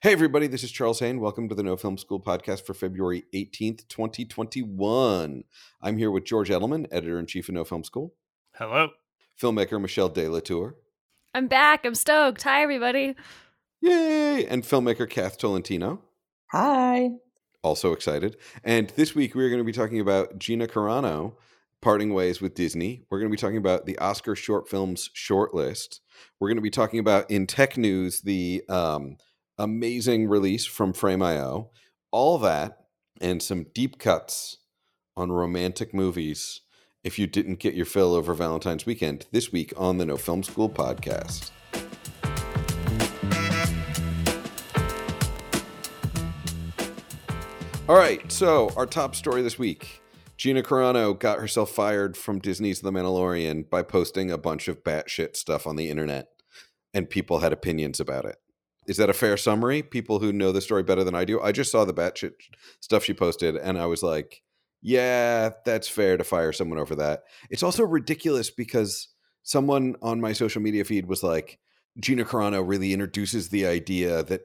Hey, everybody, this is Charles Haine. Welcome to the No Film School podcast for February 18th, 2021. I'm here with George Edelman, editor-in-chief of No Film School. Hello. Filmmaker Michelle De La Tour. I'm back. I'm stoked. Hi, everybody. Yay! And filmmaker Kath Tolentino. Hi. Also excited. And this week, we're going to be talking about Gina Carano parting ways with Disney. We're going to be talking about the Oscar Short Films shortlist. We're going to be talking about, in tech news, the amazing release from Frame.io, all that, and some deep cuts on romantic movies if you didn't get your fill over Valentine's weekend this week on the No Film School podcast. All right, so our top story this week. Gina Carano got herself fired from Disney's The Mandalorian by posting a bunch of batshit stuff on the internet, and people had opinions about it. Is that a fair summary? People who know the story better than I do. I just saw the batshit stuff she posted, and I was like, yeah, that's fair to fire someone over that. It's also ridiculous because someone on my social media feed was like, Gina Carano really introduces the idea that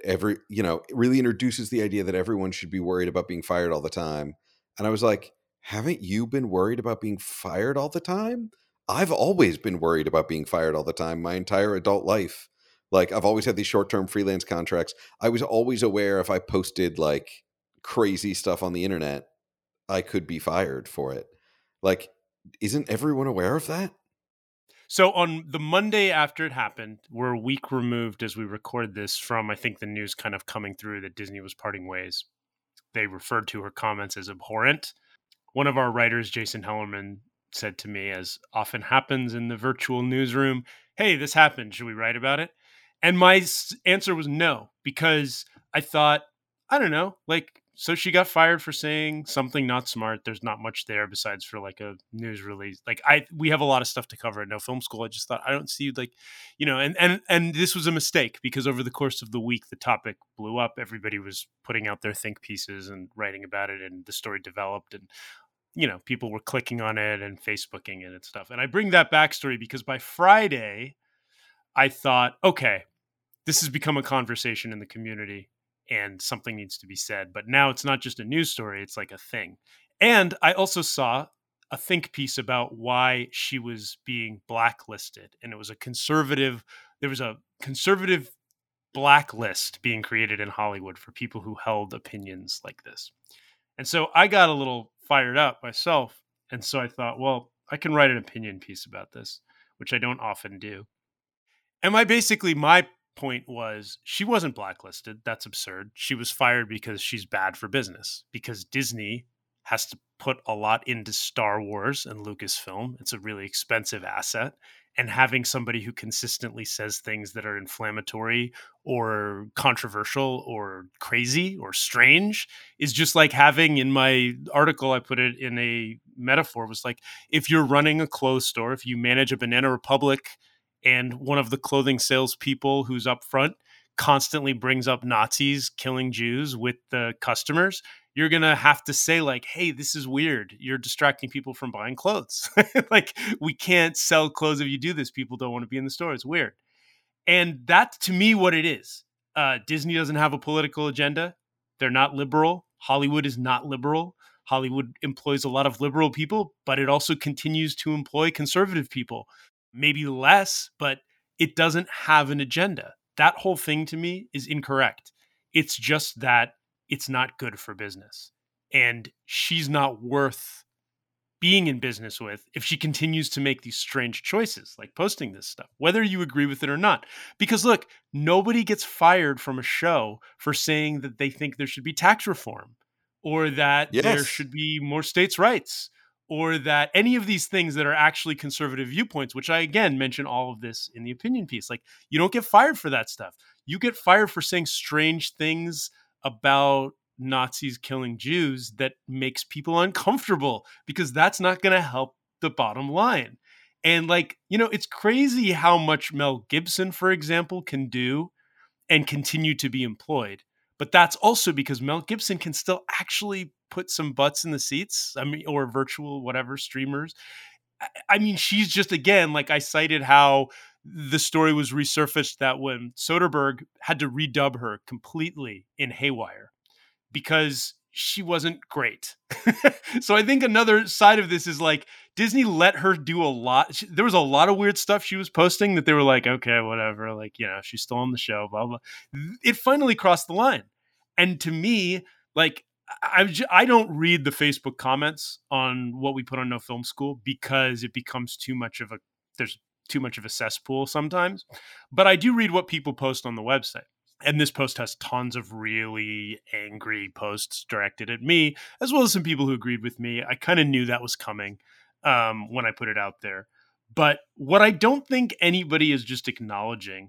everyone should be worried about being fired all the time. And I was like, haven't you been worried about being fired all the time? I've always been worried about being fired all the time my entire adult life. Like, I've always had these short-term freelance contracts. I was always aware if I posted like crazy stuff on the internet, I could be fired for it. Like, isn't everyone aware of that? So on the Monday after it happened, we're a week removed as we record this from, I think, the news kind of coming through that Disney was parting ways. They referred to her comments as abhorrent. One of our writers, Jason Hellerman, said to me, as often happens in the virtual newsroom, hey, this happened. Should we write about it? And my answer was no, because I thought, I don't know, like, so she got fired for saying something not smart. There's not much there besides for like a news release. Like we have a lot of stuff to cover at No Film School. I just thought, I don't see like, and this was a mistake because over the course of the week, the topic blew up. Everybody was putting out their think pieces and writing about it, and the story developed, and people were clicking on it and Facebooking it and stuff. And I bring that backstory because by Friday, I thought, okay, this has become a conversation in the community and something needs to be said. But now it's not just a news story, it's like a thing. And I also saw a think piece about why she was being blacklisted. And it was there was a conservative blacklist being created in Hollywood for people who held opinions like this. And so I got a little fired up myself. And so I thought, well, I can write an opinion piece about this, which I don't often do. And my point was she wasn't blacklisted. That's absurd. She was fired because she's bad for business, because Disney has to put a lot into Star Wars and Lucasfilm. It's a really expensive asset. And having somebody who consistently says things that are inflammatory or controversial or crazy or strange is just like having, in my article, I put it in a metaphor, was like, if you're running a clothes store, if you manage a Banana Republic and one of the clothing salespeople who's up front constantly brings up Nazis killing Jews with the customers, you're going to have to say like, hey, this is weird. You're distracting people from buying clothes. Like, we can't sell clothes if you do this. People don't want to be in the store. It's weird. And that's, to me, what it is. Disney doesn't have a political agenda. They're not liberal. Hollywood is not liberal. Hollywood employs a lot of liberal people, but it also continues to employ conservative people. Maybe less, but it doesn't have an agenda. That whole thing to me is incorrect. It's just that it's not good for business. And she's not worth being in business with if she continues to make these strange choices, like posting this stuff, whether you agree with it or not. Because look, nobody gets fired from a show for saying that they think there should be tax reform or that there should be more states' rights, or that any of these things that are actually conservative viewpoints, which I, again, mention all of this in the opinion piece. Like, you don't get fired for that stuff. You get fired for saying strange things about Nazis killing Jews that makes people uncomfortable, because that's not going to help the bottom line. And like, it's crazy how much Mel Gibson, for example, can do and continue to be employed. But that's also because Mel Gibson can still actually put some butts in the seats. I mean, or virtual, whatever, streamers. I mean, she's just, again, like I cited how the story was resurfaced that when Soderbergh had to redub her completely in Haywire because she wasn't great. So I think another side of this is like Disney let her do a lot. There was a lot of weird stuff she was posting that they were like, okay, whatever. Like, she's still on the show, blah, blah. It finally crossed the line. And to me, like, I don't read the Facebook comments on what we put on No Film School because it becomes there's too much of a cesspool sometimes. But I do read what people post on the website. And this post has tons of really angry posts directed at me, as well as some people who agreed with me. I kind of knew that was coming when I put it out there. But what I don't think anybody is just acknowledging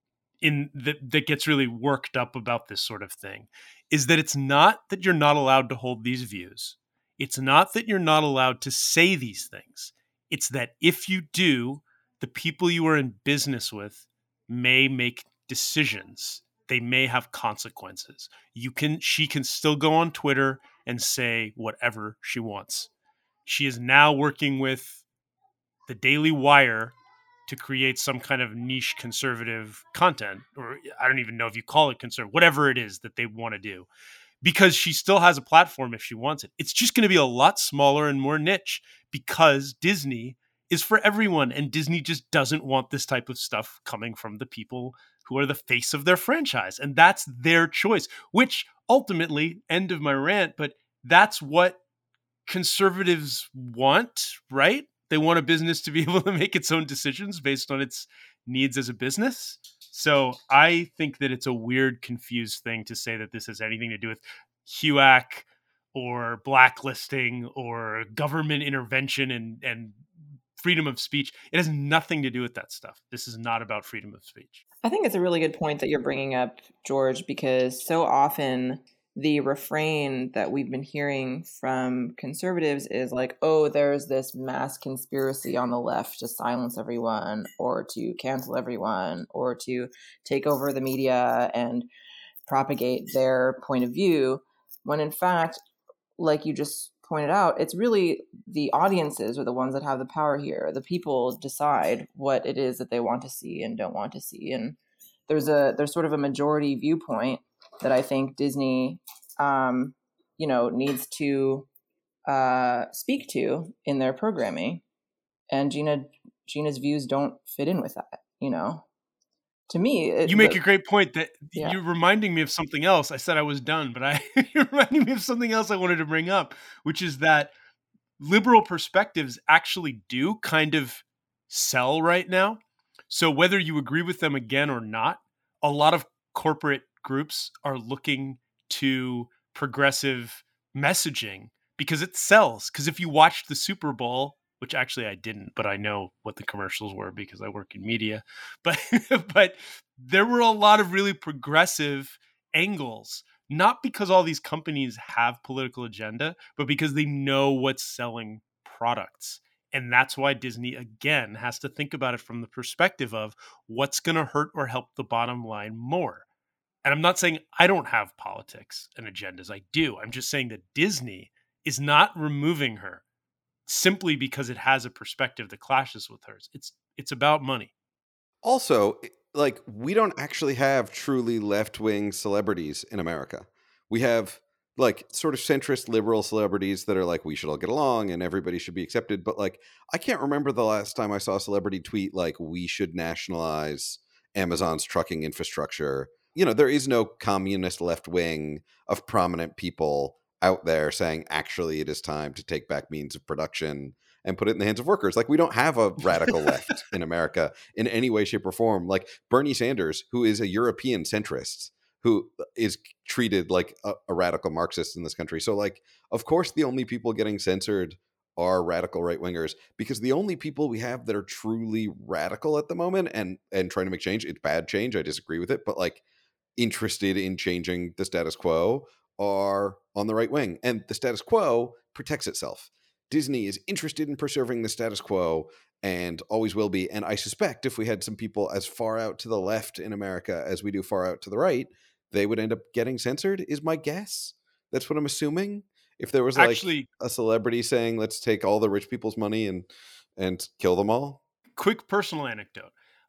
that gets really worked up about this sort of thing is that it's not that you're not allowed to hold these views. It's not that you're not allowed to say these things. It's that if you do, the people you are in business with may make decisions. They may have consequences. She can still go on Twitter and say whatever she wants. She is now working with the Daily Wire to create some kind of niche conservative content, or I don't even know if you call it conservative, whatever it is that they want to do, because she still has a platform if she wants it. It's just going to be a lot smaller and more niche because Disney is for everyone, and Disney just doesn't want this type of stuff coming from the people who are the face of their franchise. And that's their choice, which ultimately, end of my rant, but that's what conservatives want, right? They want a business to be able to make its own decisions based on its needs as a business. So I think that it's a weird, confused thing to say that this has anything to do with HUAC or blacklisting or government intervention and freedom of speech. It has nothing to do with that stuff. This is not about freedom of speech. I think it's a really good point that you're bringing up, George, because so often the refrain that we've been hearing from conservatives is like, oh, there's this mass conspiracy on the left to silence everyone or to cancel everyone or to take over the media and propagate their point of view, when in fact, like you just pointed out, it's really the audiences are the ones that have the power here. The people decide what it is that they want to see and don't want to see. And there's sort of a majority viewpoint that I think Disney, needs to speak to in their programming. And Gina's views don't fit in with that, To me, you make a great point that you're reminding me of something else. I said I was done, but you're reminding me of something else I wanted to bring up, which is that liberal perspectives actually do kind of sell right now. So whether you agree with them again or not, a lot of corporate groups are looking to progressive messaging because it sells. Because if you watched the Super Bowl, which actually I didn't, but I know what the commercials were because I work in media. But there were a lot of really progressive angles, not because all these companies have political agenda, but because they know what's selling products. And that's why Disney, again, has to think about it from the perspective of what's going to hurt or help the bottom line more. And I'm not saying I don't have politics and agendas. I do. I'm just saying that Disney is not removing her simply because it has a perspective that clashes with hers. It's about money. Also, like, we don't actually have truly left-wing celebrities in America. We have like sort of centrist liberal celebrities that are like, we should all get along and everybody should be accepted. But like, I can't remember the last time I saw a celebrity tweet like, we should nationalize Amazon's trucking infrastructure. There is no communist left wing of prominent people out there saying, actually, it is time to take back means of production and put it in the hands of workers. Like, we don't have a radical left in America in any way, shape, or form. Like Bernie Sanders, who is a European centrist, who is treated like a radical Marxist in this country. So, like, of course, the only people getting censored are radical right-wingers, because the only people we have that are truly radical at the moment and trying to make change, it's bad change, I disagree with it, but like interested in changing the status quo are on the right wing. And the status quo protects itself. Disney is interested in preserving the status quo and always will be. And I suspect if we had some people as far out to the left in America as we do far out to the right, they would end up getting censored, is my guess. That's what I'm assuming. If there was like actually a celebrity saying, let's take all the rich people's money and kill them all. Quick personal anecdote.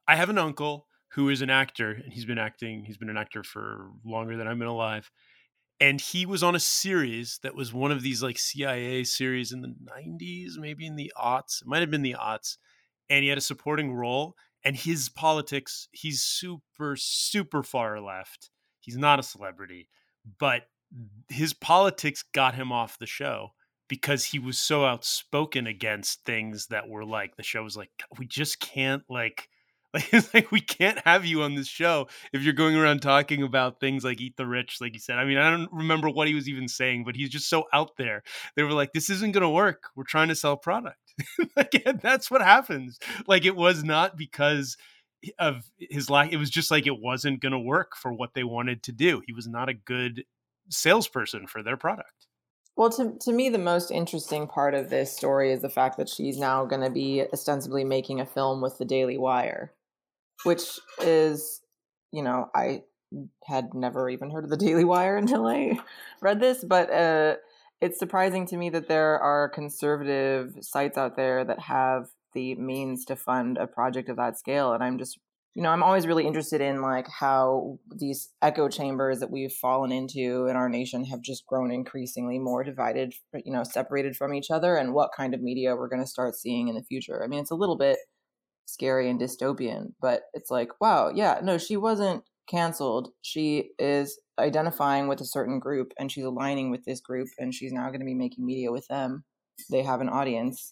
I have an uncle who is an actor, and he's been an actor for longer than I've been alive. And he was on a series that was one of these like CIA series in the 90s, maybe in the aughts. It might have been the aughts. And he had a supporting role. And his politics, he's super, super far left. He's not a celebrity, but his politics got him off the show because he was so outspoken against things that were like, the show was like, we just can't it's like we can't have you on this show if you're going around talking about things like eat the rich, like you said. I mean, I don't remember what he was even saying, but he's just so out there. They were like, this isn't going to work. We're trying to sell product. Like, that's what happens. Like, it was not because of his lack. It was just like it wasn't going to work for what they wanted to do. He was not a good salesperson for their product. Well, to me, the most interesting part of this story is the fact that she's now going to be ostensibly making a film with the Daily Wire, which is, I had never even heard of the Daily Wire until I read this, but it's surprising to me that there are conservative sites out there that have the means to fund a project of that scale. And I'm just, I'm always really interested in like how these echo chambers that we've fallen into in our nation have just grown increasingly more divided, separated from each other, and what kind of media we're going to start seeing in the future. I mean, it's a little bit scary and dystopian, but it's like, wow, yeah, no, she wasn't canceled. She is identifying with a certain group and she's aligning with this group, and she's now going to be making media with them. They have an audience.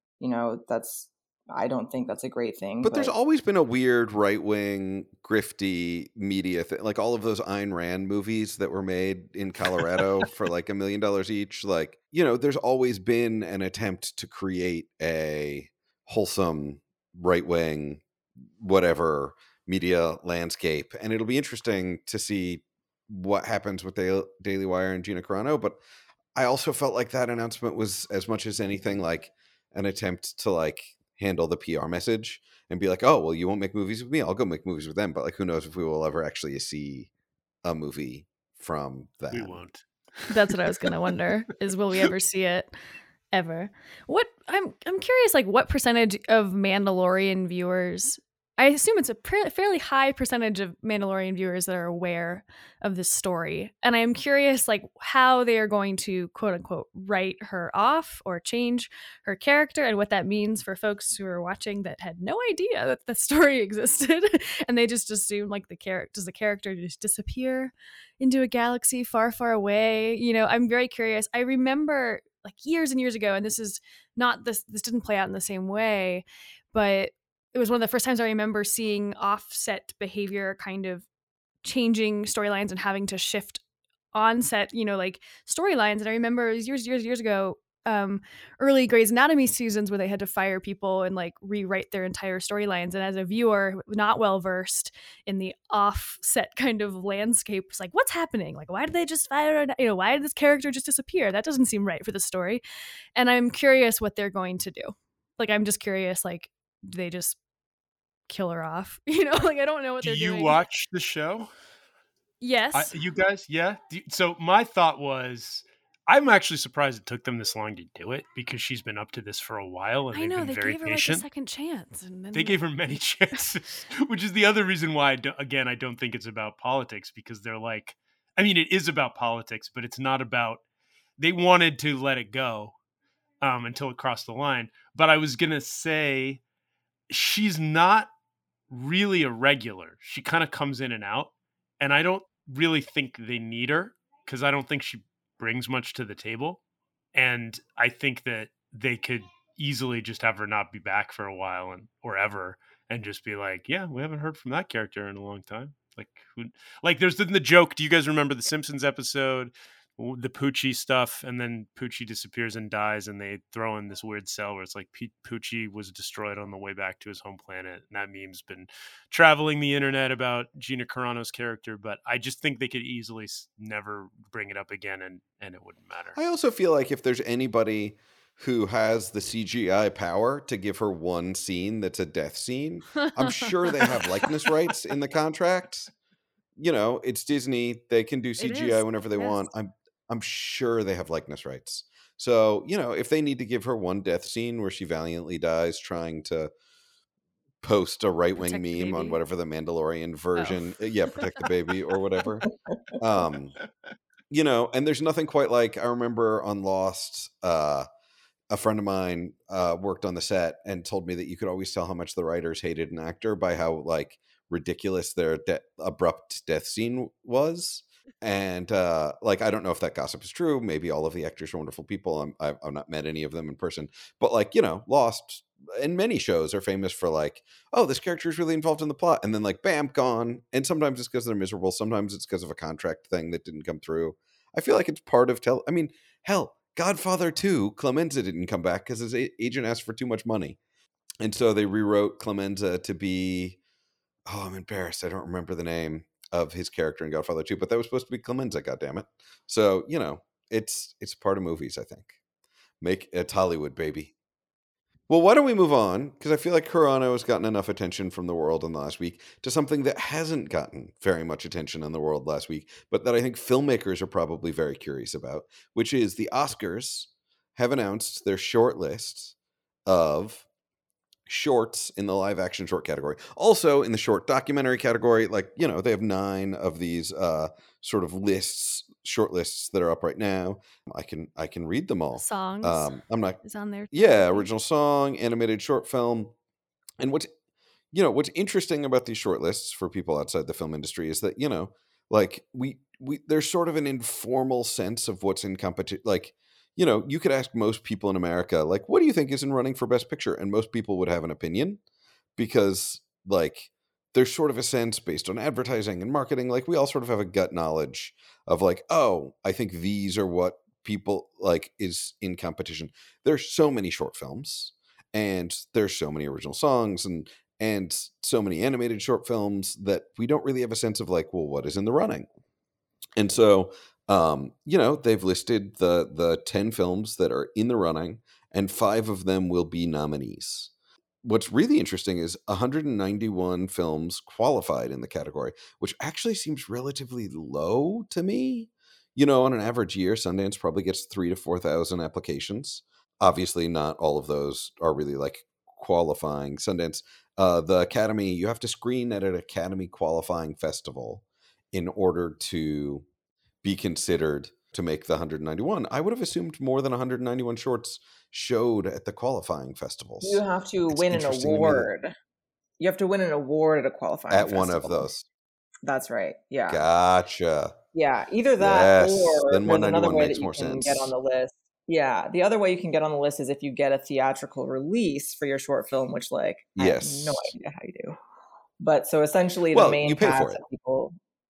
I don't think that's a great thing. But there's always been a weird right-wing grifty media thing. Like all of those Ayn Rand movies that were made in Colorado for like $1 million each. Like, there's always been an attempt to create a wholesome right-wing, whatever media landscape. And it'll be interesting to see what happens with the Daily Wire and Gina Carano. But I also felt like that announcement was, as much as anything, like an attempt to like handle the PR message and be like, oh, well, you won't make movies with me, I'll go make movies with them. But like, who knows if we will ever actually see a movie from that. We won't. That's what I was gonna wonder, is will we ever see it ever? What I'm curious, like what percentage of Mandalorian viewers, I assume it's a fairly high percentage of Mandalorian viewers that are aware of this story. And I'm curious, like, how they are going to, quote unquote, write her off or change her character, and what that means for folks who are watching that had no idea that the story existed. And they just assume, like, does the character just disappear into a galaxy far, far away? I'm very curious. I remember, like, years and years ago, and this didn't play out in the same way, but it was one of the first times I remember seeing offset behavior kind of changing storylines and having to shift on-set, like storylines. And I remember it was years ago, early Grey's Anatomy seasons where they had to fire people and like rewrite their entire storylines. And as a viewer, not well versed in the offset kind of landscape, was like, what's happening? Like, why did they just fire? Why did this character just disappear? That doesn't seem right for the story. And I'm curious what they're going to do. Like, I'm just curious, like, do they just kill her off? Like, I don't know what they're doing. Do you watch the show? Yes. You guys, yeah? So my thought was, I'm actually surprised it took them this long to do it, because she's been up to this for a while and they've been very gave her patient. Like a second chance. And then they gave her many chances, which is the other reason why, I don't think it's about politics, because they're like, I mean, it is about politics, but it's not about, they wanted to let it go until it crossed the line. But I was going to say, she's not really a regular. She kind of comes in and out, and I don't really think they need her, because I don't think she brings much to the table. And I think that they could easily just have her not be back for a while or ever, and just be like, yeah, we haven't heard from that character in a long time. Like there's the joke. Do you guys remember the Simpsons episode, the Poochie stuff, and then Poochie disappears and dies, and they throw in this weird cell where it's like Poochie was destroyed on the way back to his home planet, and that meme's been traveling the internet about Gina Carano's character. But I just think they could easily never bring it up again, and it wouldn't matter. I also feel like if there's anybody who has the CGI power to give her one scene that's a death scene, I'm sure they have likeness rights in the contract. It's Disney. They can do CGI whenever they want. I'm sure they have likeness rights. So, if they need to give her one death scene where she valiantly dies trying to post a right-wing Protect the meme on baby. whatever the Mandalorian version, protect the baby or whatever. You know, and there's nothing quite like, I remember on Lost, a friend of mine worked on the set and told me that you could always tell how much the writers hated an actor by how like ridiculous their abrupt death scene was. And like, I don't know if that gossip is true. Maybe all of the actors are wonderful people. I've not met any of them in person, but like, you know, Lost and many shows are famous for like, oh, this character is really involved in the plot, and then like, bam, gone. And sometimes it's because they're miserable. Sometimes it's because of a contract thing that didn't come through. I feel like it's part of I mean, hell, Godfather 2, Clemenza didn't come back because his agent asked for too much money. And so they rewrote Clemenza to be, oh, I'm embarrassed, I don't remember the name of his character in Godfather 2, but that was supposed to be Clemenza, goddammit. So, you know, it's part of movies, I think. It's Hollywood, baby. Well, why don't we move on? Because I feel like Carano has gotten enough attention from the world in the last week to something that hasn't gotten very much attention in the world last week, but that I think filmmakers are probably very curious about, which is the Oscars have announced their short list of shorts in the live action short category. Also in the short documentary category, like, you know, they have 9 of these sort of short lists that are up right now. I can read them all. Songs I'm not is on there. Yeah, original song, animated short film. And what's interesting about these short lists for people outside the film industry is that, you know, like we there's sort of an informal sense of what's in competition. Like, you know, you could ask most people in America, like, what do you think is in running for Best Picture? And most people would have an opinion, because like there's sort of a sense based on advertising and marketing. Like, we all sort of have a gut knowledge of like, oh, I think these are what people like is in competition. There's so many short films, and there's so many original songs, and so many animated short films that we don't really have a sense of like, well, what is in the running? And so, you know, they've listed the 10 films that are in the running, and 5 of them will be nominees. What's really interesting is 191 films qualified in the category, which actually seems relatively low to me. You know, on an average year, Sundance probably gets 3,000 to 4,000 applications. Obviously, not all of those are really like qualifying. Sundance, the Academy, you have to screen at an Academy qualifying festival in order to be considered to make the 191. I would have assumed more than 191 shorts showed at the qualifying festivals. You have to win an award. You have to win an award at a qualifying festival. One of those. That's right. Yeah. Gotcha. Yeah, either that, or then there's another way makes that you more can sense. get on the list. Yeah, the other way you can get on the list is if you get a theatrical release for your short film, which, like, yes, I have no idea how you do. But so essentially, the main you pay cast for it. of people.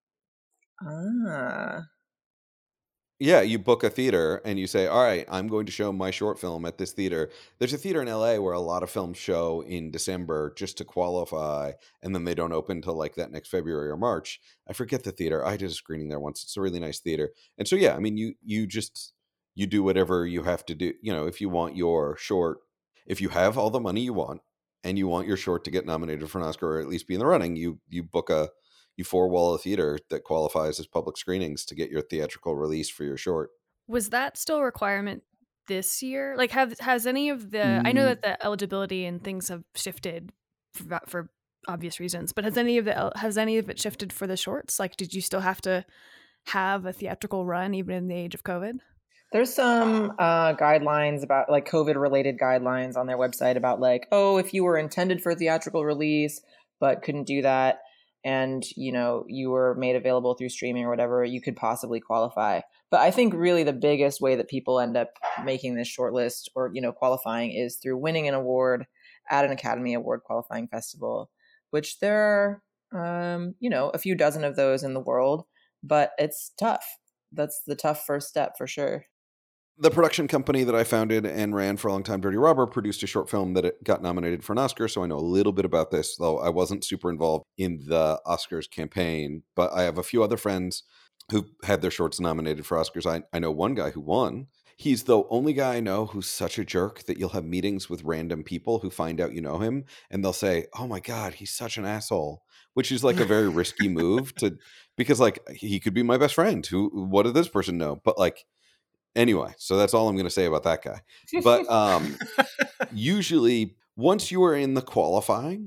Yeah, you book a theater and you say, all right, I'm going to show my short film at this theater. There's a theater in LA where a lot of films show in December just to qualify, and then they don't open till like that next February or March. I forget the theater. I did a screening there once. It's a really nice theater. And so, yeah, I mean, you do whatever you have to do. You know, if you want your short, if you have all the money you want and you want your short to get nominated for an Oscar or at least be in the running, you book you four-wall a theater that qualifies as public screenings to get your theatrical release for your short. Was that still a requirement this year? Like, has any of the I know that the eligibility and things have shifted for obvious reasons, but has any of it shifted for the shorts? Like, did you still have to have a theatrical run even in the age of COVID? There's some guidelines about, like, COVID-related guidelines on their website about, like, oh, if you were intended for theatrical release but couldn't do that, and, you know, you were made available through streaming or whatever, you could possibly qualify. But I think really the biggest way that people end up making this shortlist or, you know, qualifying is through winning an award at an Academy Award qualifying festival, which there are, you know, a few dozen of those in the world, but it's tough. That's the tough first step for sure. The production company that I founded and ran for a long time, Dirty Robber, produced a short film that it got nominated for an Oscar, so I know a little bit about this, though I wasn't super involved in the Oscars campaign. But I have a few other friends who had their shorts nominated for Oscars. I know one guy who won. He's the only guy I know who's such a jerk that you'll have meetings with random people who find out you know him, and they'll say, oh my God, he's such an asshole, which is like a very risky move because like he could be my best friend. What did this person know? But like, anyway, so that's all I'm going to say about that guy. But usually once you are in the qualifying,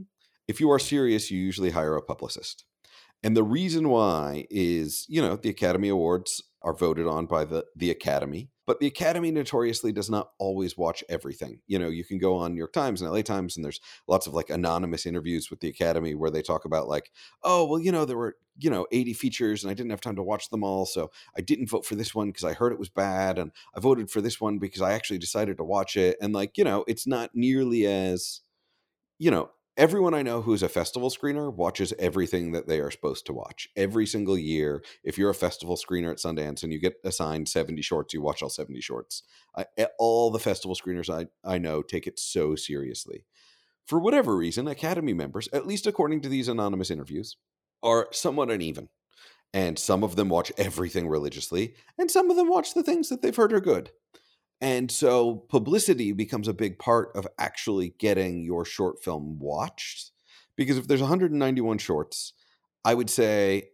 if you are serious, you usually hire a publicist. And the reason why is, the Academy Awards are voted on by the Academy, but the Academy notoriously does not always watch everything. You can go on New York Times and LA Times, and there's lots of like anonymous interviews with the Academy where they talk about like, oh, well, there were, 80 features and I didn't have time to watch them all. So I didn't vote for this one because I heard it was bad. And I voted for this one because I actually decided to watch it. And like, it's not nearly as, everyone I know who's a festival screener watches everything that they are supposed to watch every single year. If you're a festival screener at Sundance and you get assigned 70 shorts, you watch all 70 shorts. All the festival screeners I know take it so seriously. For whatever reason, Academy members, at least according to these anonymous interviews, are somewhat uneven. And some of them watch everything religiously, and some of them watch the things that they've heard are good. And so publicity becomes a big part of actually getting your short film watched. Because if there's 191 shorts, I would say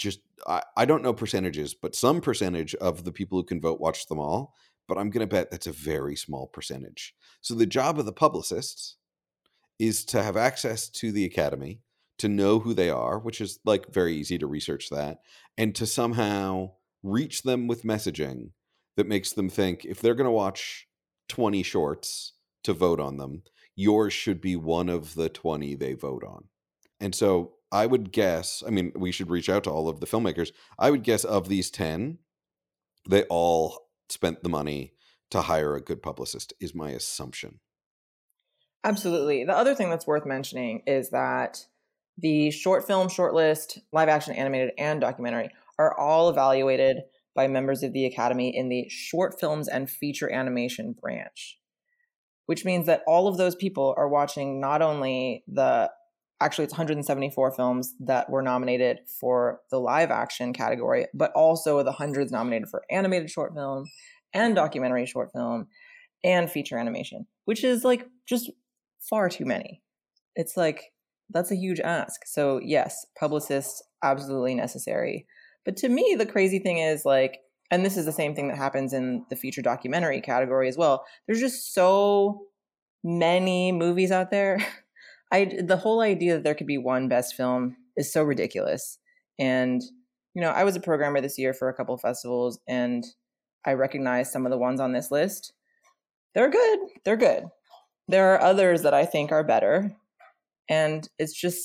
I don't know percentages, but some percentage of the people who can vote watch them all. But I'm going to bet that's a very small percentage. So the job of the publicists is to have access to the Academy, to know who they are, which is like very easy to research that, and to somehow reach them with messaging that makes them think if they're going to watch 20 shorts to vote on them, yours should be one of the 20 they vote on. And so I would guess, we should reach out to all of the filmmakers. I would guess of these 10, they all spent the money to hire a good publicist, is my assumption. Absolutely. The other thing that's worth mentioning is that the short film, shortlist, live action, animated, and documentary are all evaluated by members of the Academy in the short films and feature animation branch, which means that all of those people are watching not only actually it's 174 films that were nominated for the live action category, but also the hundreds nominated for animated short film and documentary short film and feature animation, which is like just far too many. It's like, that's a huge ask. So yes, publicists absolutely necessary. But to me, the crazy thing is like, and this is the same thing that happens in the feature documentary category as well. There's just so many movies out there. The whole idea that there could be one best film is so ridiculous. And, I was a programmer this year for a couple of festivals, and I recognized some of the ones on this list. They're good. They're good. There are others that I think are better. And it's just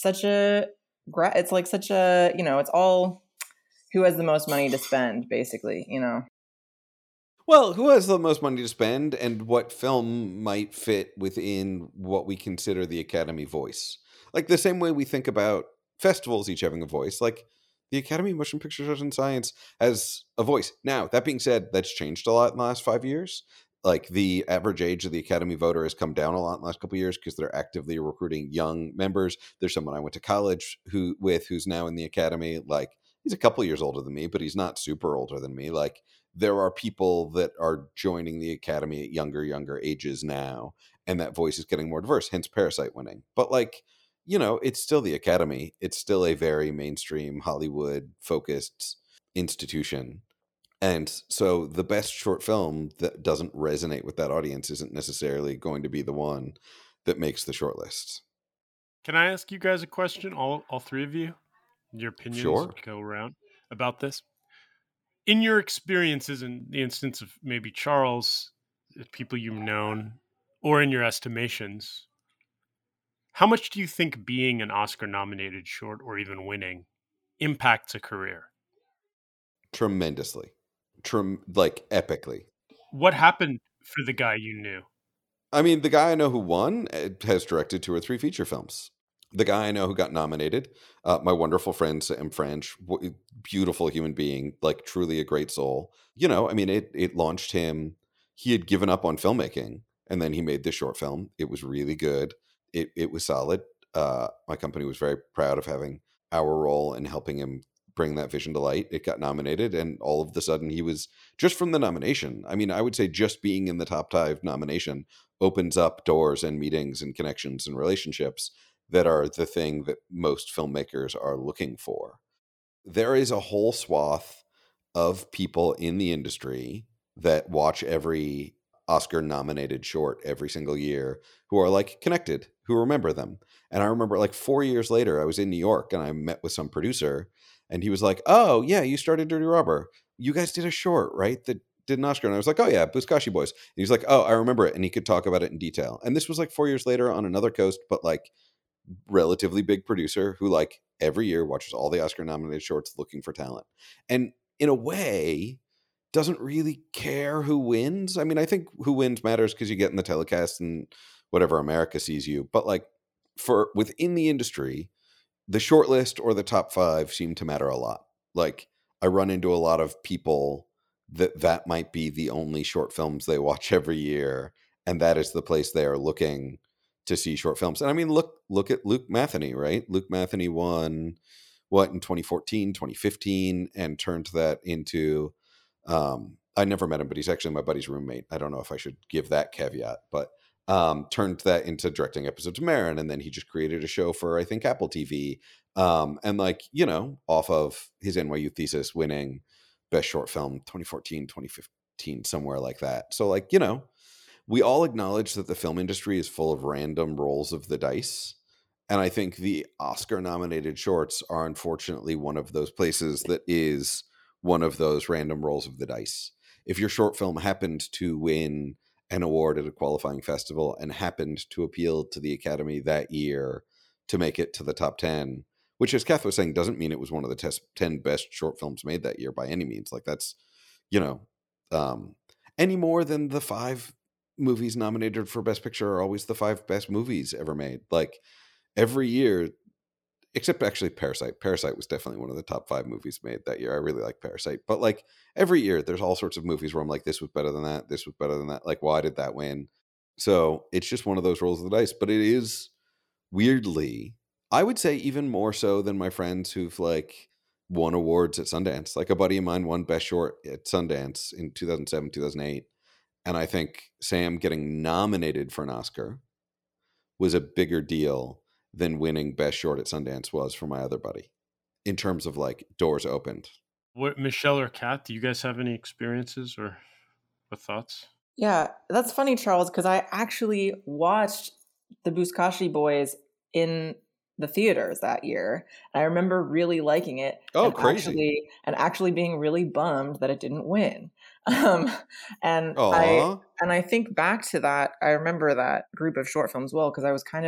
it's all who has the most money to spend, basically, Well, who has the most money to spend and what film might fit within what we consider the Academy voice? Like the same way we think about festivals each having a voice, like the Academy of Motion Pictures and Science has a voice. Now, that being said, that's changed a lot in the last 5 years. Like the average age of the Academy voter has come down a lot in the last couple of years because they're actively recruiting young members. There's someone I went to college who's now in the Academy. Like he's a couple of years older than me, but he's not super older than me. Like there are people that are joining the Academy at younger ages now, and that voice is getting more diverse, hence Parasite winning. But like, it's still the Academy. It's still a very mainstream Hollywood focused institution. And so the best short film that doesn't resonate with that audience isn't necessarily going to be the one that makes the shortlist. Can I ask you guys a question, all three of you? Your opinions go around about this. In your experiences, in the instance of maybe Charles, people you've known, or in your estimations, how much do you think being an Oscar-nominated short or even winning impacts a career? Tremendously. Like epically. What happened for the guy you knew? The guy I know who won has directed 2 or 3 feature films. The guy I know who got nominated, my wonderful friend Sam French, beautiful human being, like truly a great soul. It launched him. He had given up on filmmaking, and then he made this short film. It was really good. It was solid. My company was very proud of having our role in helping him bring that vision to light. It got nominated, and all of a sudden he was, just from the nomination, I would say just being in the top 5 nomination opens up doors and meetings and connections and relationships that are the thing that most filmmakers are looking for. There is a whole swath of people in the industry that watch every Oscar nominated short every single year who are like connected, who remember them. And I remember like 4 years later, I was in New York and I met with some producer and he was like, "Oh yeah, you started Dirty Rubber. You guys did a short, right? That did an Oscar." And I was like, "Oh yeah, Buzkashi Boys." And he was like, "Oh, I remember it." And he could talk about it in detail. And this was like 4 years later on another coast, but like relatively big producer who like every year watches all the Oscar nominated shorts looking for talent. And in a way, doesn't really care who wins. I mean, I think who wins matters because you get in the telecast and whatever America sees you. But like for within the industry, the short list or the top 5 seem to matter a lot. Like I run into a lot of people that might be the only short films they watch every year, and that is the place they are looking to see short films. And I mean, look at Luke Matheny, right? Luke Matheny won what in 2014, 2015, and turned that into I never met him, but he's actually my buddy's roommate. I don't know if I should give that caveat, but turned that into directing episodes of Marin, and then he just created a show for I think Apple TV, and like off of his NYU thesis, winning best short film 2014, 2015, somewhere like that. So like we all acknowledge that the film industry is full of random rolls of the dice. And I think the Oscar nominated shorts are unfortunately one of those places that is one of those random rolls of the dice. If your short film happened to win an award at a qualifying festival and happened to appeal to the Academy that year to make it to the top 10, which as Kath was saying, doesn't mean it was one of the 10 best short films made that year by any means. Like that's, any more than the 5 movies nominated for Best Picture are always the 5 best movies ever made. Like every year, except actually Parasite. Parasite was definitely one of the top 5 movies made that year. I really like Parasite. But like every year, there's all sorts of movies where I'm like, this was better than that. This was better than that. Like, why did that win? So it's just one of those rolls of the dice. But it is weirdly, I would say even more so than my friends who've like won awards at Sundance. Like a buddy of mine won Best Short at Sundance in 2007, 2008. And I think Sam getting nominated for an Oscar was a bigger deal than winning Best Short at Sundance was for my other buddy in terms of like doors opened. What, Michelle or Kat, do you guys have any experiences or thoughts? Yeah, that's funny, Charles, because I actually watched the Buzkashi Boys in the theaters that year. And I remember really liking it. Oh, crazy. Actually being really bummed that it didn't win. And Aww. I think back to that, I remember that group of short films well, because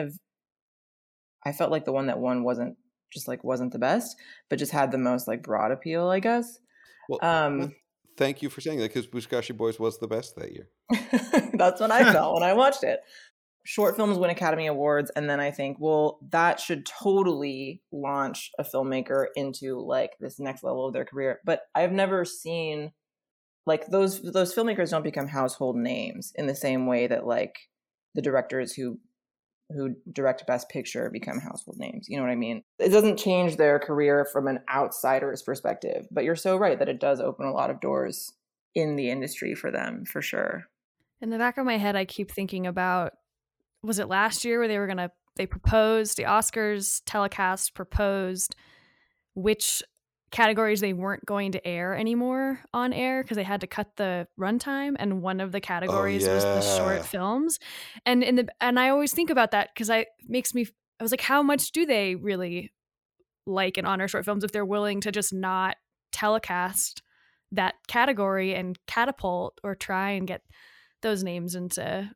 I felt like the one that won wasn't the best, but just had the most like broad appeal, I guess. Well, thank you for saying that, because Buzkashi Boys was the best that year. That's what I felt when I watched it. Short films win Academy Awards, and then I think, well, that should totally launch a filmmaker into like this next level of their career. But I've never seen like those filmmakers don't become household names in the same way that like the directors who direct Best Picture become household names. You know what I mean? It doesn't change their career from an outsider's perspective, but you're so right that it does open a lot of doors in the industry for them, for sure. In the back of my head, I keep thinking about, was it last year where they proposed, the Oscars telecast proposed which categories they weren't going to air anymore on air because they had to cut the runtime, and one of the categories was the short films. And I always think about that because I was like, how much do they really like and honor short films if they're willing to just not telecast that category and catapult or try and get those names into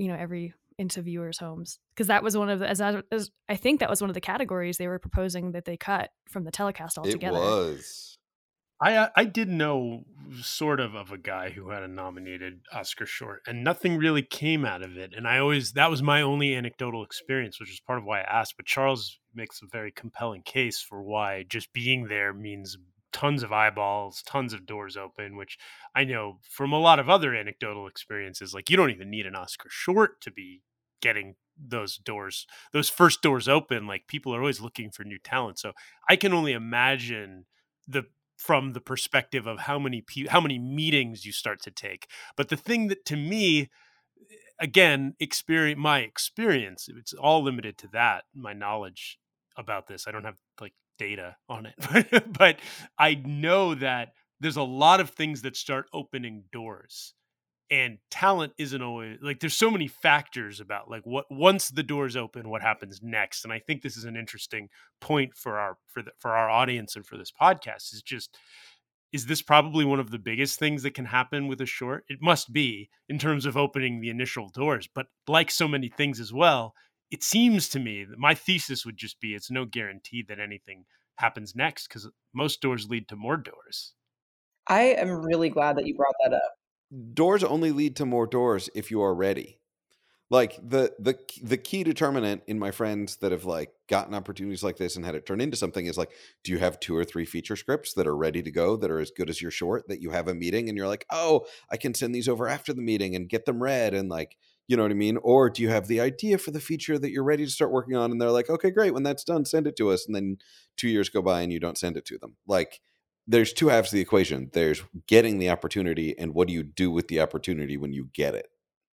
into viewers' homes? Because that was one of the, I think that was one of the categories they were proposing that they cut from the telecast altogether. It was. I did know sort of a guy who had a nominated Oscar short, and nothing really came out of it. And that was my only anecdotal experience, which is part of why I asked. But Charles makes a very compelling case for why just being there means tons of eyeballs, tons of doors open, which I know from a lot of other anecdotal experiences, like you don't even need an Oscar short to be getting those first doors open. Like people are always looking for new talent. So I can only imagine from the perspective of how many meetings you start to take. But the thing that to me, again, my experience, it's all limited to that, my knowledge about this. I don't have like data on it, but I know that there's a lot of things that start opening doors And talent isn't always like, there's so many factors about like what, once the doors open, what happens next. And I think this is an interesting point for our audience and for this podcast, is this probably one of the biggest things that can happen with a short? It must be, in terms of opening the initial doors. But like so many things as well, it seems to me that my thesis would just be, it's no guarantee that anything happens next, because most doors lead to more doors. I am really glad that you brought that up. Doors only lead to more doors if you are ready. Like the key determinant in my friends that have like gotten opportunities like this and had it turn into something is like, do you have 2 or 3 feature scripts that are ready to go, that are as good as your short, that you have a meeting and you're like, oh, I can send these over after the meeting and get them read, and like, you know what I mean? Or do you have the idea for the feature that you're ready to start working on, and they're like, okay, great, when that's done, send it to us, and then 2 years go by and you don't send it to them. Like, there's 2 halves of the equation. There's getting the opportunity, and what do you do with the opportunity when you get it?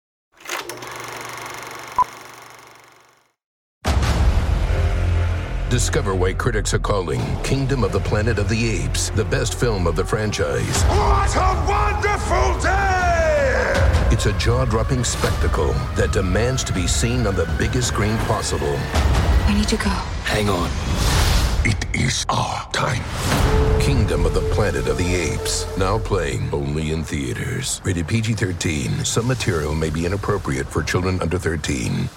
Discover why critics are calling Kingdom of the Planet of the Apes the best film of the franchise. What a wonderful day! It's a jaw-dropping spectacle that demands to be seen on the biggest screen possible. We need to go. Hang on. It is our time. Kingdom of the Planet of the Apes. Now playing only in theaters. Rated PG-13. Some material may be inappropriate for children under 13.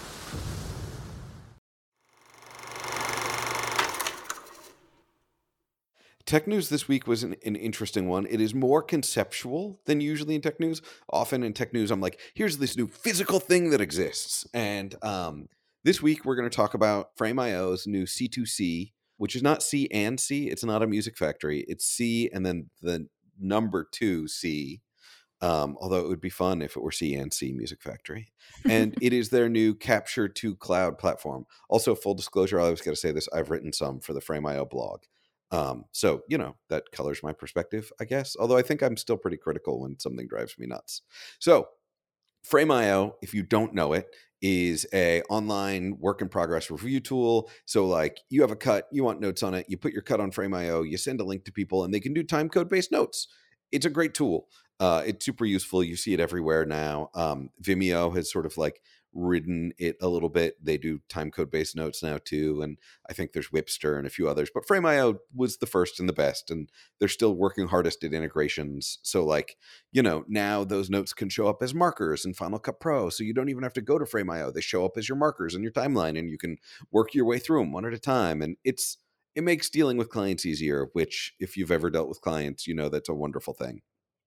Tech news this week was an interesting one. It is more conceptual than usually in tech news. Often in tech news, I'm like, here's this new physical thing that exists. And this week, we're going to talk about Frame.io's new C2C, which is not C and C. It's not a music factory. It's C and then the number 2 C. Although it would be fun if it were C and C Music Factory. And it is their new Capture to Cloud platform. Also, full disclosure, I always got to say this, I've written some for the Frame.io blog. So, you know, that colors my perspective, I guess. Although I think I'm still pretty critical when something drives me nuts. So Frame.io, if you don't know it, is a online work in progress review tool. So like, you have a cut, you want notes on it, you put your cut on Frame.io, you send a link to people, and they can do time code based notes. It's a great tool. It's super useful. You see it everywhere now. Vimeo has sort of like ridden it a little bit. They do time code based notes now too, and I think there's Whipster and a few others, but Frame.io was the first and the best, and they're still working hardest at integrations. So like, you know, now those notes can show up as markers in Final Cut Pro, so you don't even have to go to Frame.io. They show up as your markers in your timeline, and you can work your way through them one at a time. And it makes dealing with clients easier, which if you've ever dealt with clients, you know that's a wonderful thing.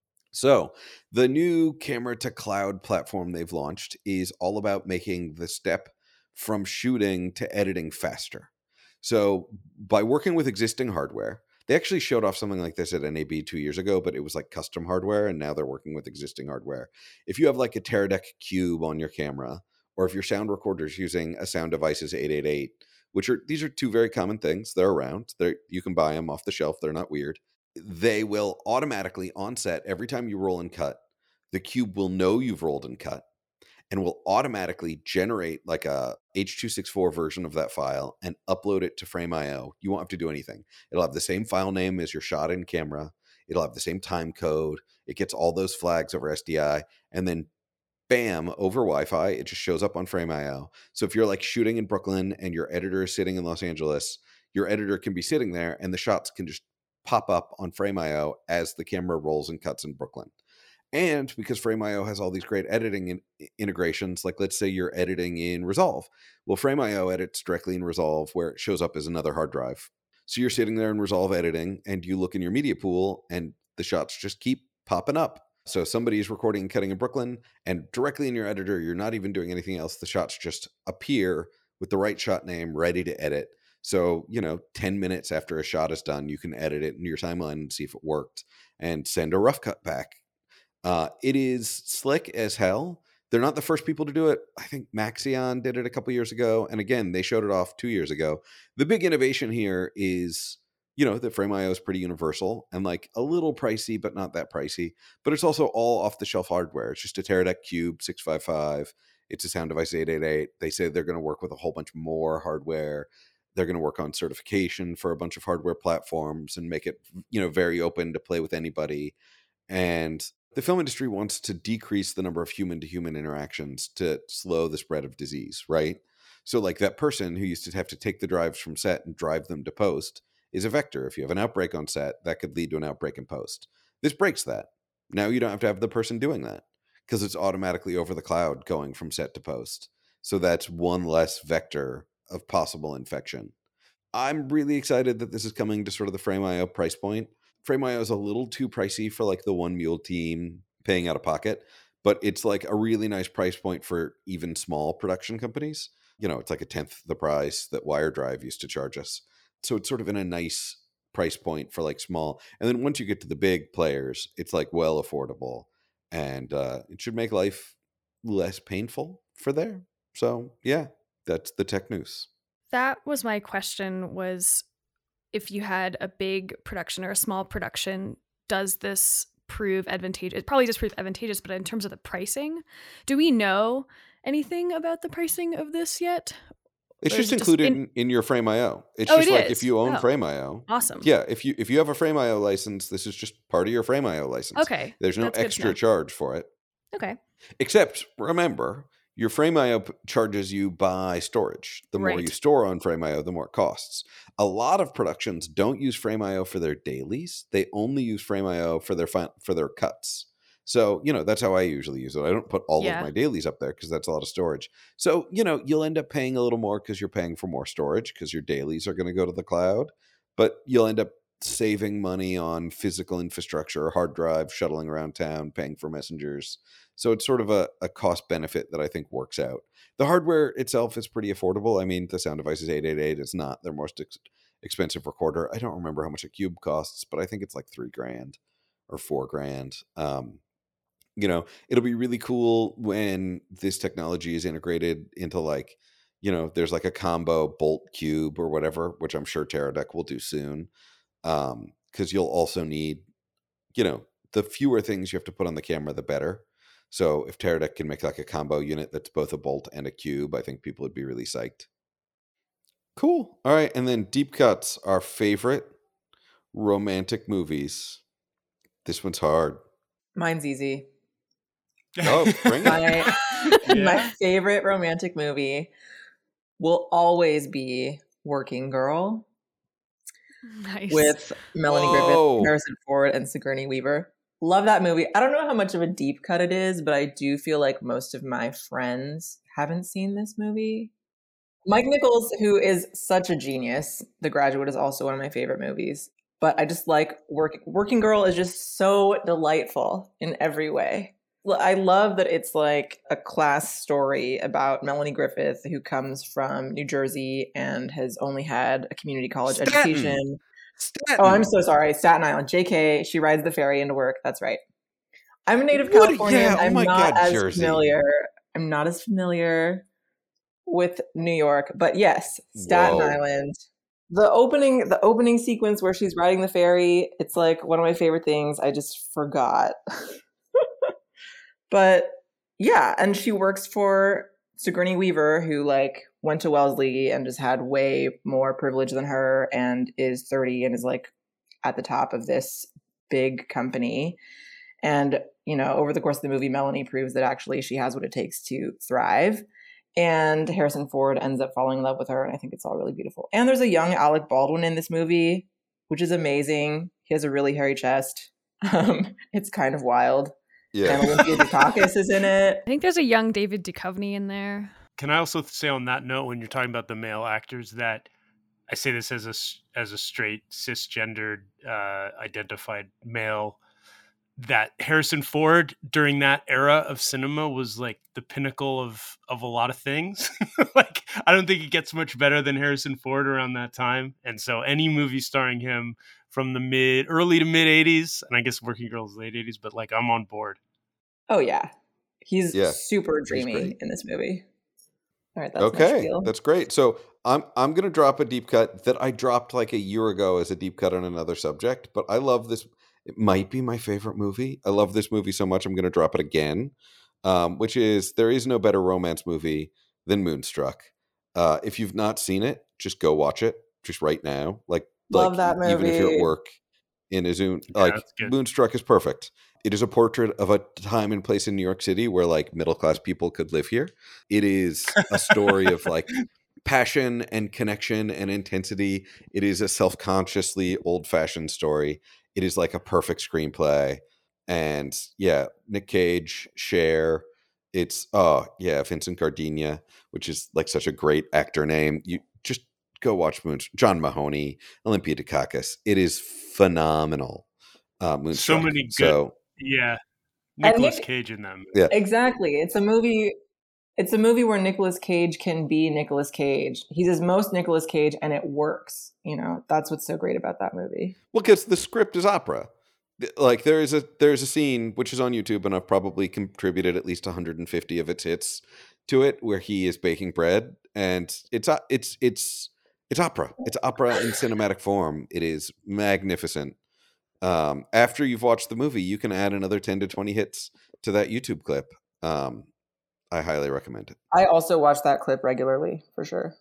So the new camera to cloud platform they've launched is all about making the step from shooting to editing faster. So by working with existing hardware, they actually showed off something like this at NAB 2 years ago, but it was like custom hardware, and now they're working with existing hardware. If you have like a Teradek Cube on your camera, or if your sound recorder is using a Sound Devices 888, these are 2 very common things. They're around. You can buy them off the shelf. They're not weird. They will automatically on set, every time you roll and cut, the Cube will know you've rolled and cut and will automatically generate like a H.264 version of that file and upload it to Frame.io. You won't have to do anything. It'll have the same file name as your shot in camera. It'll have the same time code. It gets all those flags over SDI, and then bam, over Wi-Fi, it just shows up on Frame.io. So if you're like shooting in Brooklyn and your editor is sitting in Los Angeles, your editor can be sitting there and the shots can just pop up on Frame.io as the camera rolls and cuts in Brooklyn. And because Frame.io has all these great editing integrations, like let's say you're editing in Resolve. Well, Frame.io edits directly in Resolve where it shows up as another hard drive. So you're sitting there in Resolve editing and you look in your media pool and the shots just keep popping up. So somebody's recording and cutting in Brooklyn, and directly in your editor, you're not even doing anything else. The shots just appear with the right shot name ready to edit. So, 10 minutes after a shot is done, you can edit it in your timeline and see if it worked and send a rough cut back. It is slick as hell. They're not the first people to do it. I think Maxion did it a couple years ago. And again, they showed it off 2 years ago. The big innovation here is, that Frame.io is pretty universal and like a little pricey, but not that pricey. But it's also all off the shelf hardware. It's just a Teradek Cube 655. It's a Sound Device 888. They say they're going to work with a whole bunch more hardware. They're going to work on certification for a bunch of hardware platforms and make it, very open to play with anybody. And The film industry wants to decrease the number of human-to-human interactions to slow the spread of disease, right? So, like, that person who used to have to take the drives from set and drive them to post is a vector. If you have an outbreak on set, that could lead to an outbreak in post. This breaks that. Now you don't have to have the person doing that because it's automatically over the cloud going from set to post. So that's one less vector of possible infection. I'm really excited that this is coming to sort of the Frame.io price point. Frame.io is a little too pricey for like the one mule team paying out of pocket, but it's like a really nice price point for even small production companies. You know, it's like a tenth the price that WireDrive used to charge us. So it's sort of in a nice price point for like small. And then once you get to the big players, it's like well affordable, and it should make life less painful for there. So yeah, that's the tech news. That was my question, was if you had a big production or a small production, does this prove advantageous? It probably just proves advantageous, but in terms of the pricing, do we know anything about the pricing of this yet? It's Or just is it included in your Frame.io. It's Oh, just it like is? if you own Oh. Frame.io. Awesome. Yeah, if you have a Frame.io license, this is just part of your Frame.io license. Okay. There's no That's good to extra know. charge for it. Okay. Except, remember, your Frame.io charges you by storage. The more Right. you store on Frame.io, the more it costs. A lot of productions don't use Frame.io for their dailies. They only use Frame.io for their cuts. So, you know, that's how I usually use it. I don't put all Yeah. of my dailies up there because that's a lot of storage. So, you know, you'll end up paying a little more because you're paying for more storage because your dailies are going to go to the cloud. But you'll end up saving money on physical infrastructure, hard drive, shuttling around town, paying for messengers. So it's sort of a cost benefit that I think works out. The hardware itself is pretty affordable. I mean, the Sound Devices 888 is not their most expensive recorder. I don't remember how much a cube costs, but I think it's like $3,000 or $4,000. You know, it'll be really cool when this technology is integrated into like, you know, there's like a combo bolt cube or whatever, which I'm sure Teradek will do soon. Because you'll also need, you know, the fewer things you have to put on the camera, the better. So if Teradek can make like a combo unit that's both a bolt and a cube, I think people would be really psyched. Cool. All right. And then Deep Cuts, our favorite romantic movies. This one's hard. Mine's easy. Oh, bring it. My favorite romantic movie will always be Working Girl Nice. with Melanie Whoa. Griffith, Harrison Ford, and Sigourney Weaver. Love that movie. I don't know how much of a deep cut it is, but I do feel like most of my friends haven't seen this movie. Mike Nichols, who is such a genius, The Graduate is also one of my favorite movies. But I just like Working Girl is just so delightful in every way. I love that it's like a class story about Melanie Griffith, who comes from New Jersey and has only had a community college education. Oh, I'm so sorry. Staten Island. JK, she rides the ferry into work. That's right. I'm a native Californian. Yeah, oh I'm my not God, as Jersey. familiar. I'm not as familiar with New York, but yes, Staten Whoa. Island. The opening sequence where she's riding the ferry, it's like one of my favorite things. I just forgot. But yeah, and she works for Sigourney Weaver, who like went to Wellesley and just had way more privilege than her and is 30 and is like at the top of this big company. And, you know, over the course of the movie, Melanie proves that actually she has what it takes to thrive. And Harrison Ford ends up falling in love with her. And I think it's all really beautiful. And there's a young Alec Baldwin in this movie, which is amazing. He has a really hairy chest. It's kind of wild. Yeah. And Olympia Dukakis is in it. I think there's a young David Duchovny in there. Can I also say on that note, when you're talking about the male actors, that I say this as a straight cisgendered identified male, that Harrison Ford during that era of cinema was like the pinnacle of a lot of things. Like, I don't think it gets much better than Harrison Ford around that time. And so any movie starring him from the early to mid 80s, and I guess Working Girl's late 80s, but like I'm on board. Oh yeah. He's Yeah, super dreamy great. in this movie. All right, that's my Okay, spiel. that's great. So I'm going to drop a deep cut that I dropped like a year ago as a deep cut on another subject, but I love this. It might be my favorite movie. I love this movie so much I'm going to drop it again, which is there is no better romance movie than Moonstruck. If you've not seen it, just go watch it just right now. Love that even if you're at movie. work in a Zoom, Yeah, like that's good. Moonstruck is perfect. It is a portrait of a time and place in New York City where like middle class people could live here. It is a story of like passion and connection and intensity. It is a self-consciously old-fashioned story. It is like a perfect screenplay. And yeah, Nick Cage, Cher. It's Vincent Gardenia, which is like such a great actor name. You just go watch John Mahoney, Olympia Dukakis. It is phenomenal. Moonstruck. So many good, yeah. Nicolas Cage in them. Yeah, exactly. It's a movie where Nicolas Cage can be Nicolas Cage. He's his most Nicolas Cage, and it works. You know, that's what's so great about that movie. Well, because the script is opera. Like there's a scene which is on YouTube, and I've probably contributed at least 150 of its hits to it, where he is baking bread, and it's opera. It's opera in cinematic form. It is magnificent. After you've watched the movie, you can add another 10 to 20 hits to that YouTube clip. I highly recommend it. I also watch that clip regularly, for sure.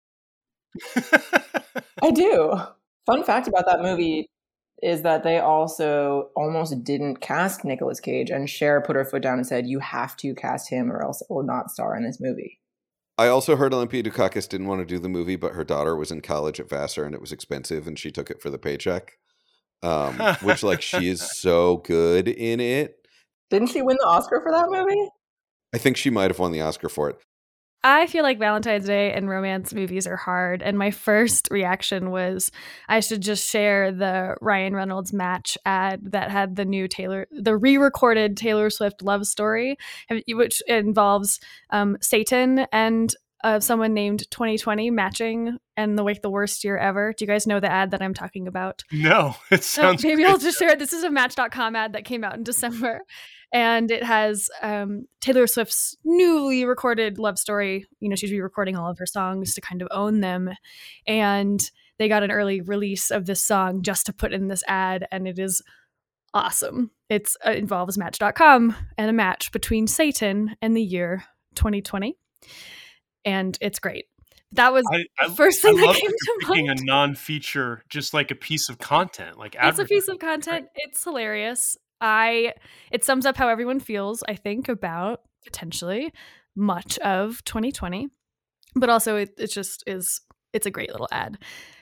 I do. Fun fact about that movie is that they also almost didn't cast Nicolas Cage, and Cher put her foot down and said, you have to cast him or else it will not star in this movie. I also heard Olympia Dukakis didn't want to do the movie, but her daughter was in college at Vassar and it was expensive and she took it for the paycheck. Which like she is so good in it. Didn't she win the Oscar for that movie? I think she might have won the Oscar for it. I feel like Valentine's Day and romance movies are hard, and my first reaction was I should just share the Ryan Reynolds Match ad that had the re-recorded Taylor Swift love story, which involves Satan and someone named 2020 matching and the worst year ever. Do you guys know the ad that I'm talking about? No, it sounds maybe I'll just share it. This is a Match.com ad that came out in December. And it has Taylor Swift's newly recorded love story. You know, she's re-recording all of her songs to kind of own them. And they got an early release of this song just to put in this ad. And it is awesome. It involves Match.com and a match between Satan and the year 2020. And it's great. That was the first thing that came to mind. Picking a non-feature, just like a piece of content. It's a piece of content. Right? It's hilarious. It sums up how everyone feels, I think, about potentially much of 2020, but also it's a great little ad.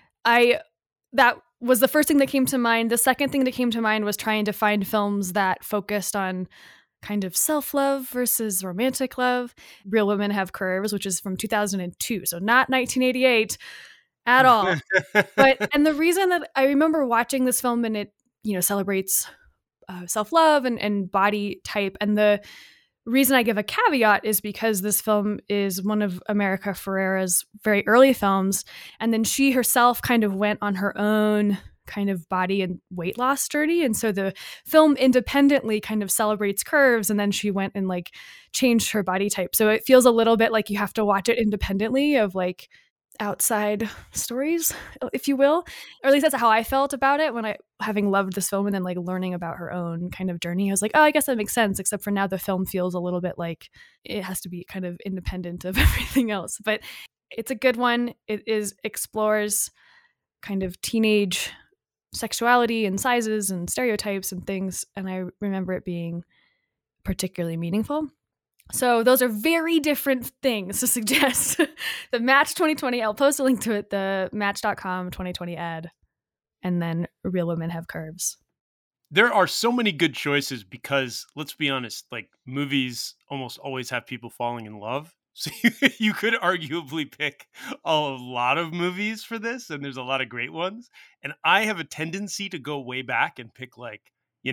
That was the first thing that came to mind. The second thing that came to mind was trying to find films that focused on kind of self-love versus romantic love. Real Women Have Curves, which is from 2002, so not 1988 at all. And the reason that I remember watching this film, and it, you know, celebrates self-love and body type. And the reason I give a caveat is because this film is one of America Ferrera's very early films. And then she herself kind of went on her own kind of body and weight loss journey. And so the film independently kind of celebrates curves. And then she went and like changed her body type. So it feels a little bit like you have to watch it independently of like outside stories, if you will, or at least that's how I felt about it when having loved this film and then like learning about her own kind of journey. I was like, oh, I guess that makes sense, except for now the film feels a little bit like it has to be kind of independent of everything else. But it's a good one. It explores kind of teenage sexuality and sizes and stereotypes and things, and I remember it being particularly meaningful. So those are very different things to suggest. The Match 2020, I'll post a link to it, the Match.com 2020 ad, and then Real Women Have Curves. There are so many good choices because, let's be honest, like movies almost always have people falling in love. So you could arguably pick a lot of movies for this, and there's a lot of great ones. And I have a tendency to go way back and pick like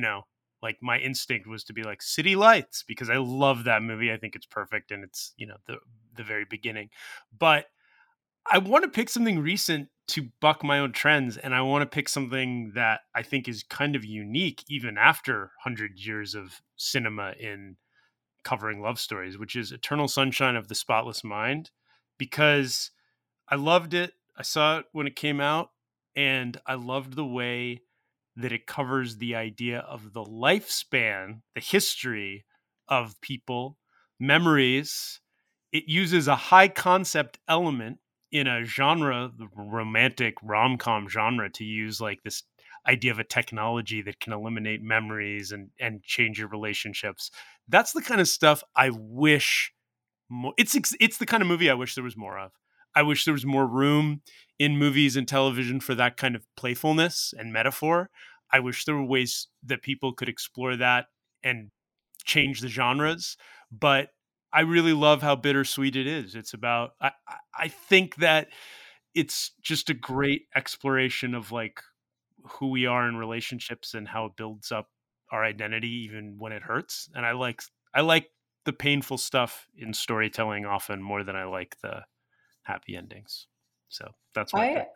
my instinct was to be like City Lights because I love that movie. I think it's perfect. And it's, the very beginning, but I want to pick something recent to buck my own trends. And I want to pick something that I think is kind of unique, even after 100 years of cinema in covering love stories, which is Eternal Sunshine of the Spotless Mind, because I loved it. I saw it when it came out, and I loved the way that it covers the idea of the lifespan, the history of people, memories. It uses a high concept element in a genre, the romantic rom-com genre, to use like this idea of a technology that can eliminate memories and change your relationships. That's the kind of stuff I wish more. It's the kind of movie I wish there was more of. I wish there was more room in movies and television for that kind of playfulness and metaphor. I wish there were ways that people could explore that and change the genres. But I really love how bittersweet it is. It's about, I think that it's just a great exploration of like who we are in relationships and how it builds up our identity even when it hurts. And I like the painful stuff in storytelling often more than I like the happy endings. So that's my pick.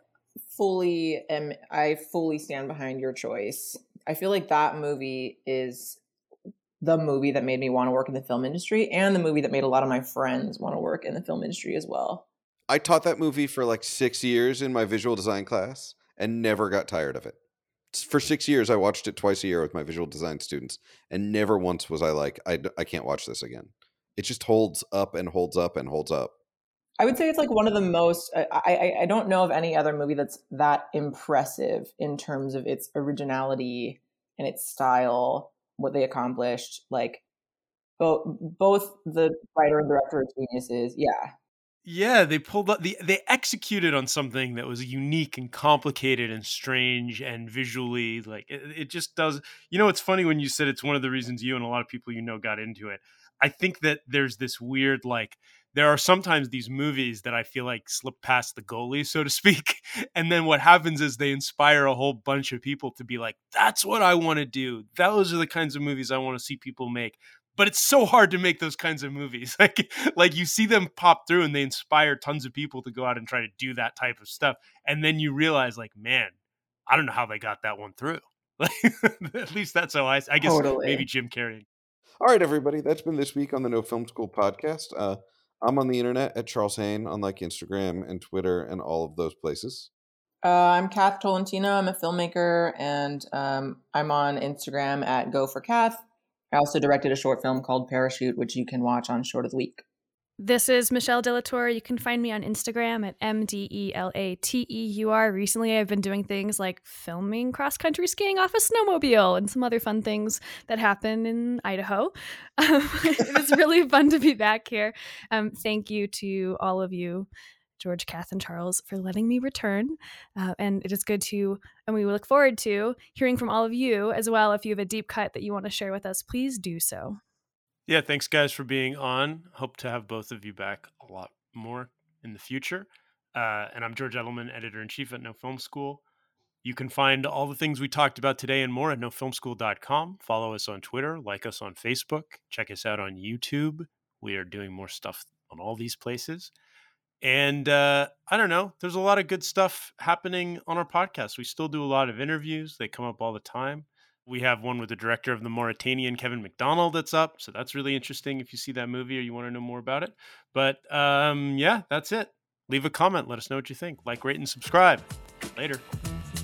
I fully stand behind your choice. I feel like that movie is the movie that made me want to work in the film industry, and the movie that made a lot of my friends want to work in the film industry as well. I taught that movie for like 6 years in my visual design class and never got tired of it. For 6 years, I watched it twice a year with my visual design students, and never once was I like, I can't watch this again. It just holds up and holds up and holds up. I would say it's like one of the most, I don't know of any other movie that's that impressive in terms of its originality and its style, what they accomplished. Like both the writer and director are geniuses. Yeah. Yeah, they pulled up they executed on something that was unique and complicated and strange and visually like it just does. You know, it's funny when you said it's one of the reasons you and a lot of people got into it. I think that there's this weird like there are sometimes these movies that I feel like slip past the goalie, so to speak. And then what happens is they inspire a whole bunch of people to be like, that's what I want to do. Those are the kinds of movies I want to see people make. But it's so hard to make those kinds of movies. Like you see them pop through and they inspire tons of people to go out and try to do that type of stuff. And then you realize like, man, I don't know how they got that one through. Like, at least that's how I guess Totally. Maybe Jim Carrey. All right, everybody. That's been this week on the No Film School podcast. I'm on the internet at Charles Hain on like Instagram and Twitter and all of those places. I'm Kath Tolentino. I'm a filmmaker, and I'm on Instagram at GoForKath. I also directed a short film called Parachute, which you can watch on Short of the Week. This is Michelle Delatour. You can find me on Instagram at MDELATEUR. Recently, I've been doing things like filming cross-country skiing off a snowmobile and some other fun things that happen in Idaho. It was really fun to be back here. Thank you to all of you, George, Kath, and Charles, for letting me return. And it is good to, and we look forward to hearing from all of you as well. If you have a deep cut that you want to share with us, please do so. Yeah, thanks guys for being on. Hope to have both of you back a lot more in the future. And I'm George Edelman, editor-in-chief at No Film School. You can find all the things we talked about today and more at nofilmschool.com. Follow us on Twitter, like us on Facebook, check us out on YouTube. We are doing more stuff on all these places. And I don't know, there's a lot of good stuff happening on our podcast. We still do a lot of interviews. They come up all the time. We have one with the director of The Mauritanian, Kevin McDonald, that's up. So that's really interesting if you see that movie or you want to know more about it. But yeah, that's it. Leave a comment. Let us know what you think. Like, rate, and subscribe. Later.